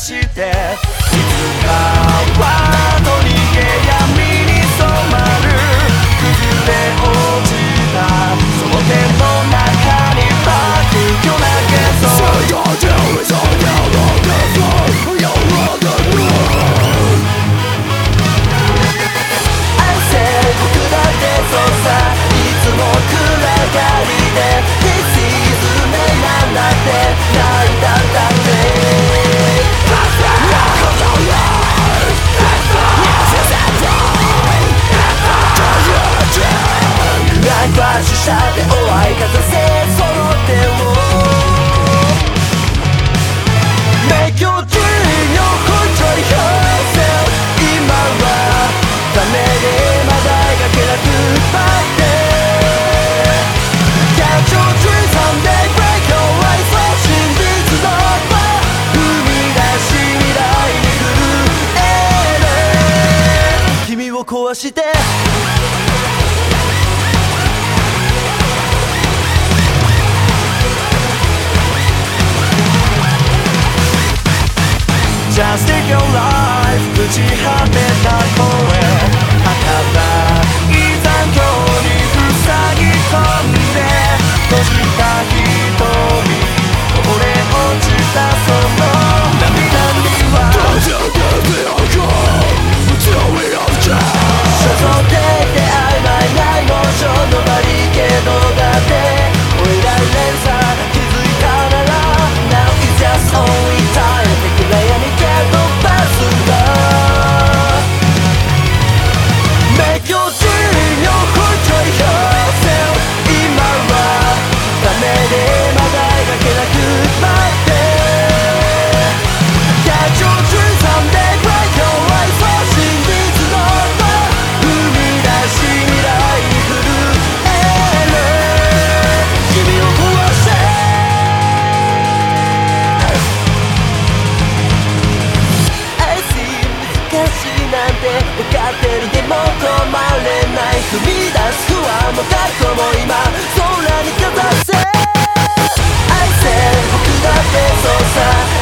していつかはと逃げ闇に染まる崩れ落ちたその手の中に爆気を投げそう Say your deal is all you on the floor You're on the road I said 僕だってそうさいつも暗がりでThis is meなんだって泣いたんだってバッシュしたってお相方せその手を Make your dream your control yourself 今はダメでまだ描けなく待ってCatch your dream someday break your eyes そう真実の踏み出し未来に来る君を壊してJust take your life 打ちはめた声儚い残響に塞ぎ込んで閉じた瞳こぼれ落ちたその涙には所蔵で出会えないもちろんのバリケードだって追いられるさ気づいたなら Now it's just only time 暗闇蹴飛ばすんだ Make your dream your control yourself 今はダメでまだ描けなく待って Catch your dream someday break your eyes そう真実の踏み出し未来に来る君を壊してなんて分かってるでも止まれない踏み出す不安も覚悟も今空にかざせ I said 僕だってそうさ